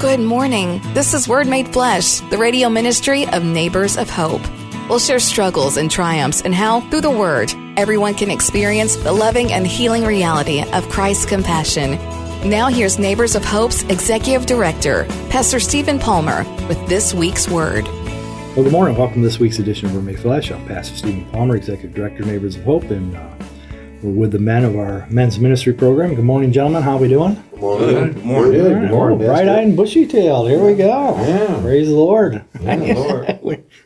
Good morning. This is Word Made Flesh, the radio ministry of Neighbors of Hope. We'll share struggles and triumphs and how, through the Word, everyone can experience the loving and healing reality of Christ's compassion. Now here's Neighbors of Hope's Executive Director, Pastor Stephen Palmer, with this week's Word. Well, good morning. Welcome to this week's edition of Word Made Flesh. I'm Pastor Stephen Palmer, Executive Director, Neighbors of Hope, and we're with the men of our men's ministry program. Good morning, gentlemen. How are we doing? Good morning. Good morning. Good morning. Oh, bright-eyed and bushy-tailed. Here we go. Yeah. Praise the Lord. Yeah,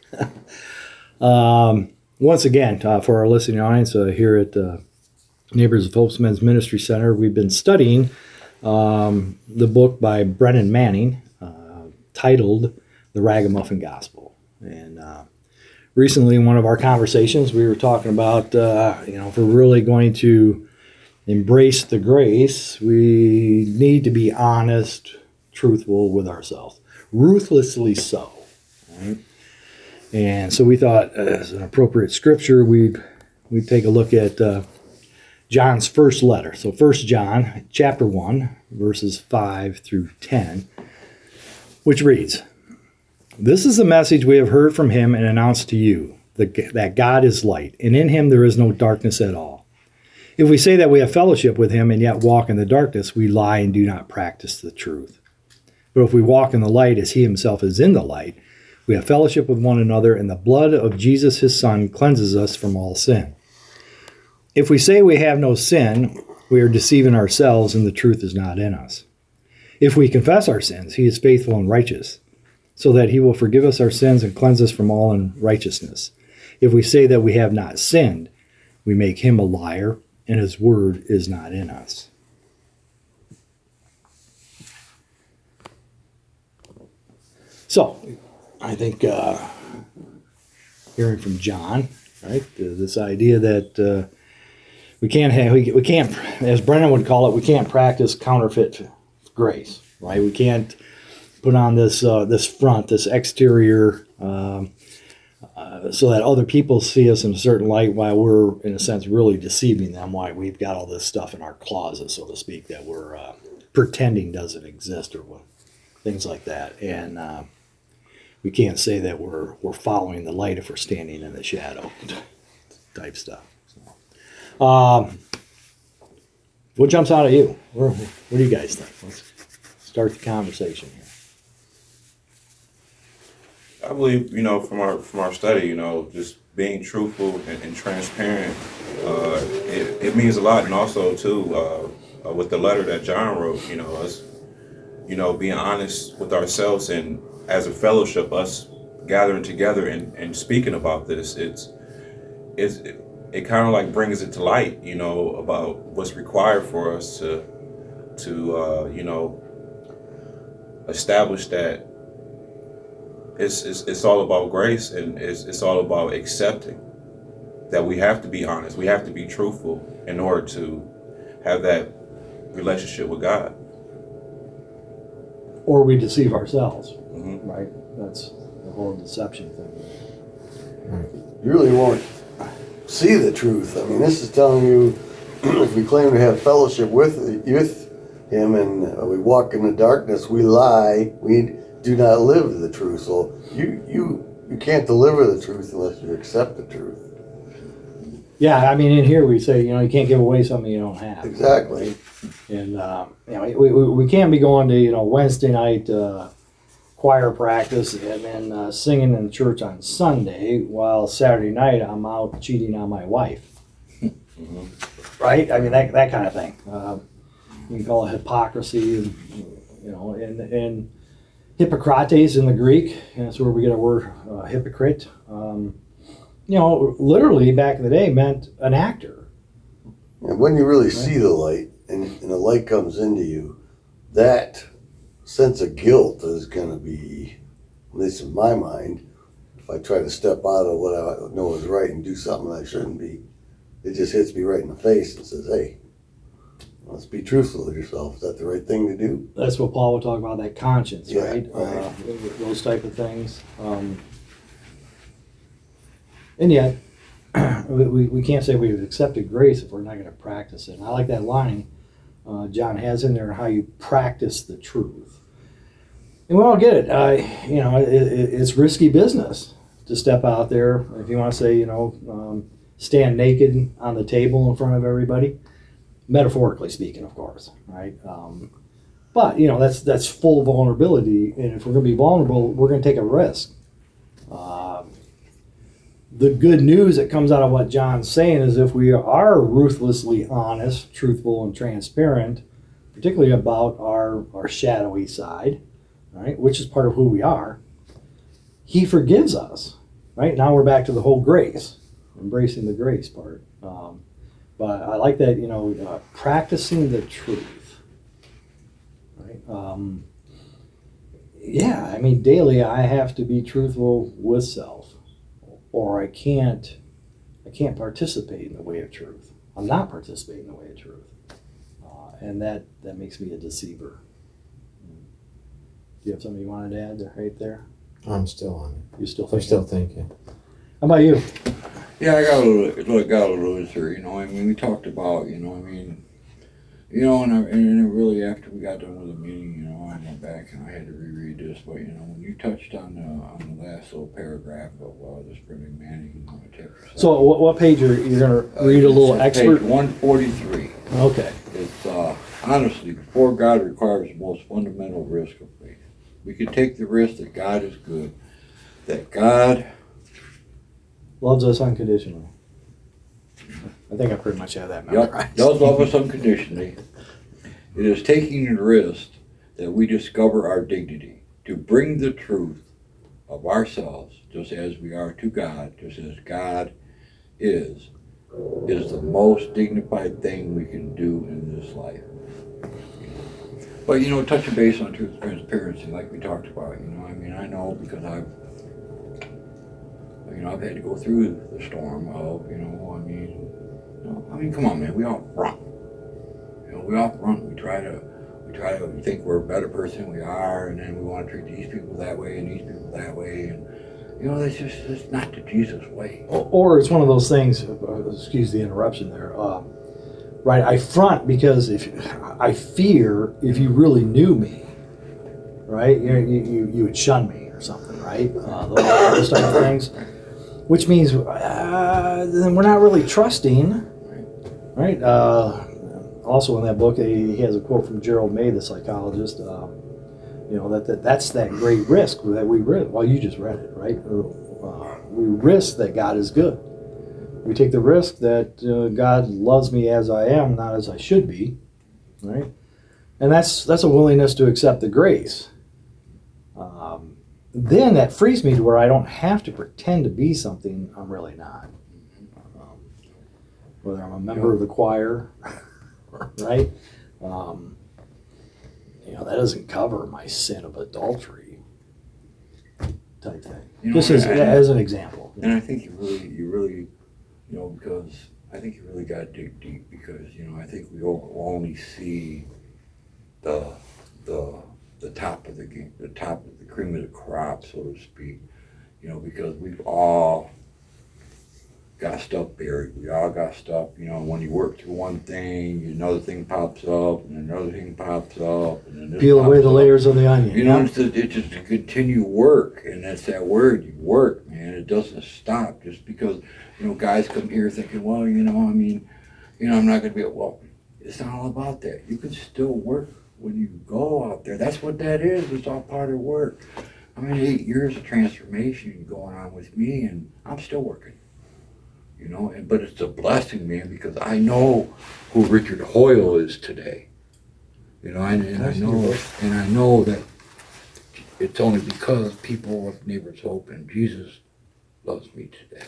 Lord. Once again, for our listening audience here at Neighbors of Hope's Men's Ministry Center, we've been studying the book by Brennan Manning titled The Ragamuffin Gospel. And recently in one of our conversations, we were talking about, if we're really going to embrace the grace, we need to be honest, truthful with ourselves. Ruthlessly so. Right? And so we thought, as an appropriate scripture, we'd take a look at John's first letter. So 1 John, chapter 1, verses 5 through 10, which reads, "This is the message we have heard from him and announced to you, that God is light, and in him there is no darkness at all. If we say that we have fellowship with him and yet walk in the darkness, we lie and do not practice the truth. But if we walk in the light as he himself is in the light, we have fellowship with one another, and the blood of Jesus his Son cleanses us from all sin. If we say we have no sin, we are deceiving ourselves, and the truth is not in us. If we confess our sins, he is faithful and righteous, so that he will forgive us our sins and cleanse us from all unrighteousness. If we say that we have not sinned, we make him a liar, and his word is not in us." So, I think hearing from John, right, this idea that we can't, as Brennan would call it, we can't practice counterfeit grace, right? We can't put on this front, this exterior, so that other people see us in a certain light while we're, in a sense, really deceiving them, why we've got all this stuff in our closet, so to speak, that we're pretending doesn't exist or things like that. And we can't say that we're following the light if we're standing in the shadow type stuff. So, what jumps out at you? What do you guys think? Let's start the conversation here. I believe, from our study, just being truthful and transparent, it means a lot. And also, too, with the letter that John wrote, us, being honest with ourselves, and as a fellowship, us gathering together and speaking about this, it kind of like brings it to light, about what's required for us to establish that it's all about grace, and it's all about accepting that we have to be honest, we have to be truthful in order to have that relationship with God. Or we deceive ourselves, Mm-hmm. right? That's the whole deception thing. You really won't see the truth. I mean, this is telling you, if we claim to have fellowship with him and we walk in the darkness, we lie, we do not live the truth. So you can't deliver the truth unless you accept the truth. Yeah, I mean, in here we say, you can't give away something you don't have. Exactly. And, we can't be going to, Wednesday night choir practice and then singing in church on Sunday while Saturday night I'm out cheating on my wife. Mm-hmm. Right? I mean, that kind of thing. You can call it hypocrisy, and Hippocrates in the Greek, and that's where we get our word hypocrite. Literally back in the day meant an actor. And when you really see the light and the light comes into you, that sense of guilt is going to be, at least in my mind, if I try to step out of what I know is right and do something I shouldn't be, it just hits me right in the face and says, hey, let's be truthful with yourself. Is that the right thing to do? That's what Paul would talk about, that conscience, Yeah, right? right. Those type of things. And yet, we can't say we've accepted grace if we're not going to practice it. And I like that line John has in there, how you practice the truth. And we all get it. It's risky business to step out there. If you want to say, stand naked on the table in front of everybody, metaphorically speaking, of course, right? But that's full vulnerability, and if we're going to be vulnerable, we're going to take a risk. The good news that comes out of what John's saying is if we are ruthlessly honest, truthful, and transparent, particularly about our shadowy side, right, which is part of who we are, he forgives us. Right now we're back to the whole grace, embracing the grace part. But I like that, practicing the truth. Right? Daily I have to be truthful with self, or I can't participate in the way of truth. I'm not participating in the way of truth, and that makes me a deceiver. Do you have something you wanted to add there, right there? I'm still on it. You still I'm still thinking. How about you? Yeah, I got a little answer. We talked about, and it really after we got done with the meeting, I went back and I had to reread this. But when you touched on the last little paragraph of this Brennan Manning chapter. So what page are you going to read a little expert? Page 143. Okay. It's honestly, before God requires the most fundamental risk of faith. We can take the risk that God is good, that God loves us unconditionally. I think I pretty much have that memorized. Does love us unconditionally. It is taking the risk that we discover our dignity, to bring the truth of ourselves, just as we are to God, just as God is the most dignified thing we can do in this life. But touching base on truth and transparency, like we talked about, I know because I've had to go through the storm of, come on, man, we all front. We all front. We try to think we're a better person than we are, and then we want to treat these people that way and these people that way, and that's not the Jesus way. Or it's one of those things. Excuse the interruption there. Right, I front because if I fear if you really knew me, right, you would shun me or something, right? Those type of things, which means then we're not really trusting, right? Also in that book, he has a quote from Gerald May, the psychologist. That's that great risk that we risk. Well, you just read it, right? We risk that God is good. We take the risk that God loves me as I am, not as I should be, right? And that's a willingness to accept the grace. Then that frees me to where I don't have to pretend to be something I'm really not. Whether I'm a member of the choir, right? That doesn't cover my sin of adultery type thing. Just as an example. And I think you really, because I think you really got to dig deep because, I think we only see the top of the cream of the crop, so to speak, because we've all got stuff buried. We all got stuff, when you work through one thing, another thing pops up, and another thing pops up, and then this peel away the layers of the onion. It's just a continue work, and that's that word, you work, man. It doesn't stop just because, guys come here thinking, well, I'm not going to be, well, it's not all about that. You can still work when you go out there. That's what that is. It's all part of work. 8 years of transformation going on with me, and I'm still working. But it's a blessing, man, because I know who Richard Hoyle is today. I know that it's only because people of Neighbors Hope and Jesus loves me today.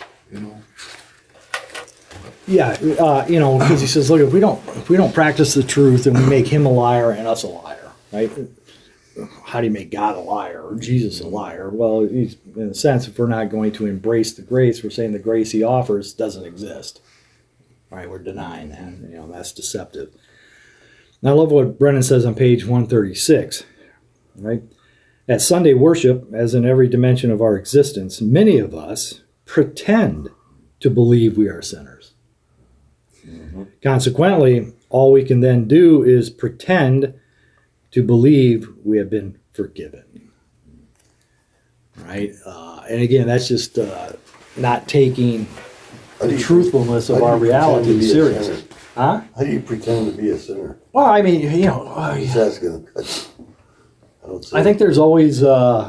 Yeah, because he says, look, if we don't practice the truth and we make him a liar and us a liar, right? How do you make God a liar or Jesus a liar? Well, in a sense, if we're not going to embrace the grace, we're saying the grace he offers doesn't exist. Right? We're denying that. That's deceptive. And I love what Brennan says on page 136. Right? At Sunday worship, as in every dimension of our existence, many of us pretend to believe we are sinners. Mm-hmm. Consequently, all we can then do is pretend to believe we have been forgiven. Right? And again, that's just not taking the truthfulness of our reality seriously. Huh? How do you pretend to be a sinner? Well, I mean, I'm just asking. I think there's always,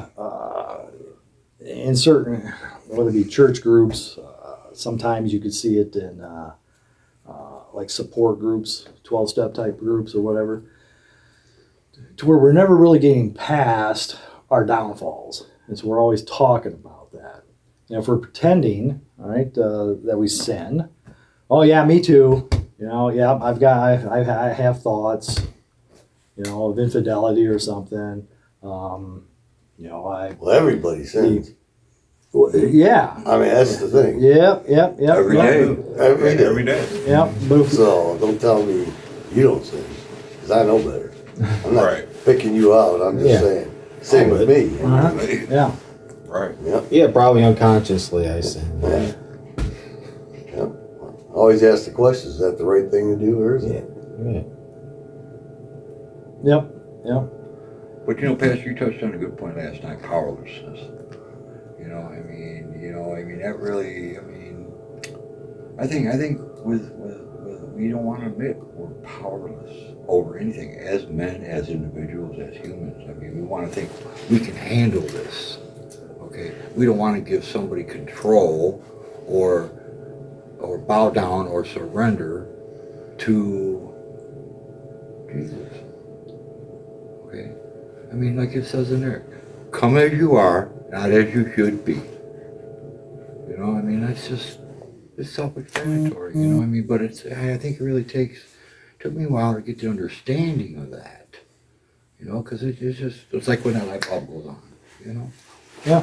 in certain, whether it be church groups, sometimes you could see it in like support groups, 12-step type groups or whatever, to where we're never really getting past our downfalls. And so we're always talking about that. If we're pretending, all right, that we sin, oh yeah, me too. Yeah, I have thoughts, of infidelity or something. Well, everybody sins. Yeah. I mean, that's the thing. Yeah. Every day. Every day. Yeah. So don't tell me you don't sin, because I know better. I'm not Right. picking you out. I'm just saying. Same with me. Yeah. Right. Yep. Yeah, probably unconsciously I sin. Yeah. Yep. Always ask the question: is that the right thing to do, or is it? Yeah. Yep. But Pastor, you touched on a good point last night, powerlessness. That really, I think with we don't want to admit we're powerless over anything as men, as individuals, as humans. We want to think we can handle this. Okay, we don't want to give somebody control or bow down or surrender to Jesus. Okay, like it says in there, come as you are, not as you should be. It's self-explanatory, but I think it really took me a while to get the understanding of that, because it's like when that light bulb goes on, Yeah.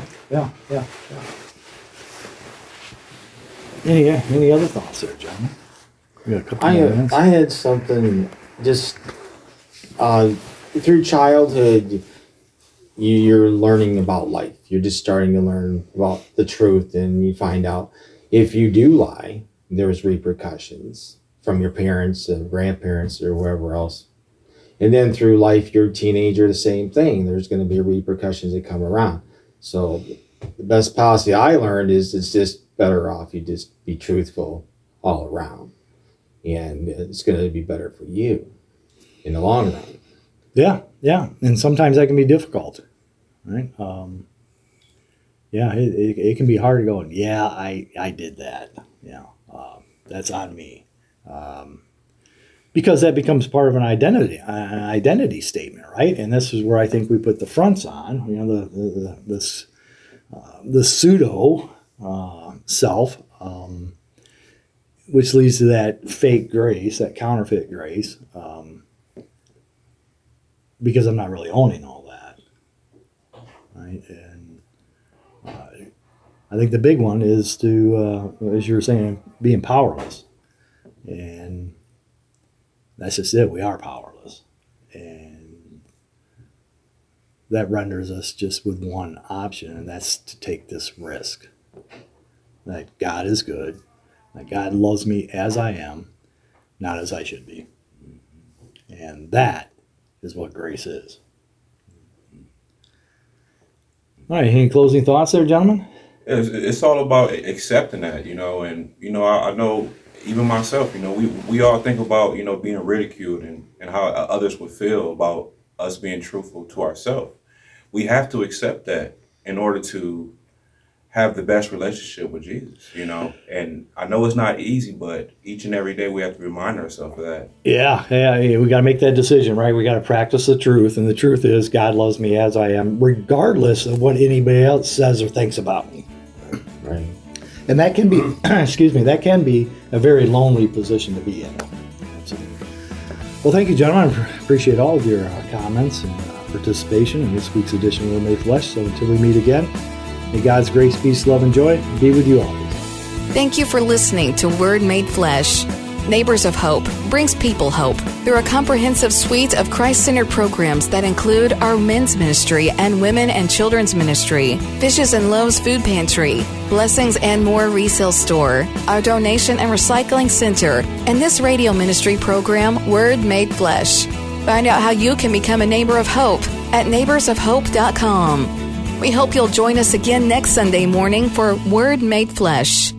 Any other thoughts there, John? We got a couple more minutes. I had something just through childhood. You're learning about life. You're just starting to learn about the truth, and you find out if you do lie, there's repercussions from your parents or grandparents or wherever else. And then through life, you're a teenager, the same thing. There's going to be repercussions that come around. So the best policy I learned is it's just better off you just be truthful all around. And it's going to be better for you in the long run. Yeah. And sometimes that can be difficult, right? It can be hard to go, I did that. That's on me. Because that becomes part of an identity statement, right? And this is where I think we put the fronts on, the pseudo self, which leads to that fake grace, that counterfeit grace, because I'm not really owning all that, right? And I think the big one is to, as you were saying, being powerless. And that's just it. We are powerless. And that renders us just with one option, and that's to take this risk. That God is good, that God loves me as I am, not as I should be. And that is what grace is. All right, any closing thoughts there, gentlemen? It's all about accepting that, and I know even myself, we all think about, being ridiculed and how others would feel about us being truthful to ourselves. We have to accept that in order to have the best relationship with Jesus, and I know it's not easy, but each and every day we have to remind ourselves of that. Yeah, we got to make that decision, right? We got to practice the truth, and the truth is God loves me as I am, regardless of what anybody else says or thinks about me. Right. And that can be, that can be a very lonely position to be in. Absolutely. Well, thank you, gentlemen. I appreciate all of your comments and participation in this week's edition of Word Made Flesh. So until we meet again, may God's grace, peace, love, and joy be with you always. Thank you for listening to Word Made Flesh. Neighbors of Hope brings people hope through a comprehensive suite of Christ-centered programs that include our men's ministry and women and children's ministry, Fishes and Loaves Food Pantry, Blessings and More Resale Store, our Donation and Recycling Center, and this radio ministry program, Word Made Flesh. Find out how you can become a neighbor of hope at neighborsofhope.com. We hope you'll join us again next Sunday morning for Word Made Flesh.